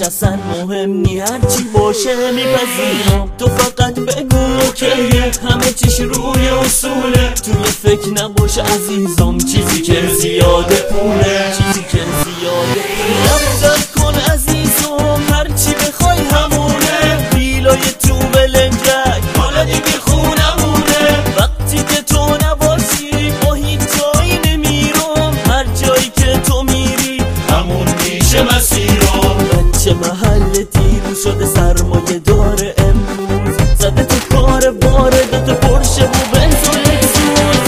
اصلا مهم نی، هرچی باشه میپذیرم. تو فقط بگو اوکیه، همه چیش روی اصوله. توی فکر نباشه عزیزم چیزی که زیاده پوله، چیزی که زیاده پوله. نفت کن عزیزم هرچی بخوای همونه، بیلای تو بلنجک حالا دیگه خونمونه. وقتی که تو نباشی با هیچ جایی نمیرم، هر جایی که تو میری همون میشه مسیرم. بچه محل دیرو شده سرمایه داره امروز، زده تو کار باره دوتا پرشه و بنز و لکسوس.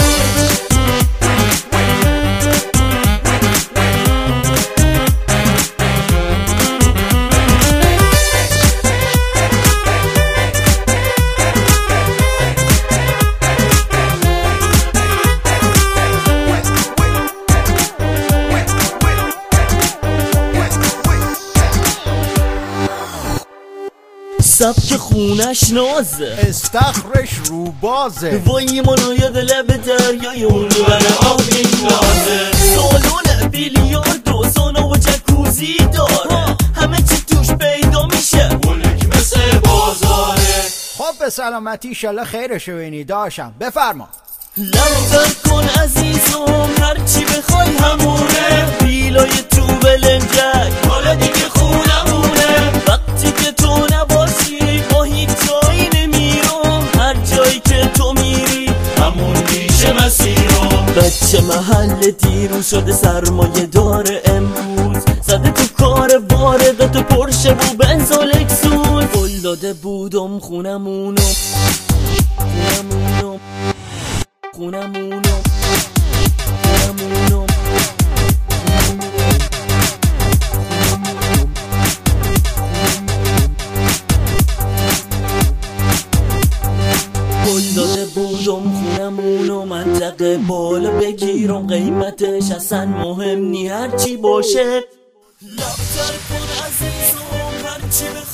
سبک خونش نازه، استخرش رو بازه، وای مناید لب دریای اون بره آب میندازه. سالون بیلیارد و سونا و جکوزی داره، همه چی توش پیدا میشه، ملک مثل بازاره. خب به سلامتی ایشالله خیرشو بینی داشم. بفرما. لبتر کن عزیزم هرچی بخوای همونه، بیلای تو بلنجک حالا دیگه خونمونه. وقتی که تو نباشی با هیچ جایی نمیرم، هر جایی که تو میری همون میشه مسیرم. بچه محل دیرو شده سرمایه داره امروز، زده تو کار باره دوتا پرشه و بنز و لکسوس. قول داده بودم خونمونو خونمونو خونمونو خونمونو قول داده بودم خونمونو منطقه بالا بگیرم، قیمتش اصلا مهم نی، هرچی باشه. لبتر کن عزیزم هرچی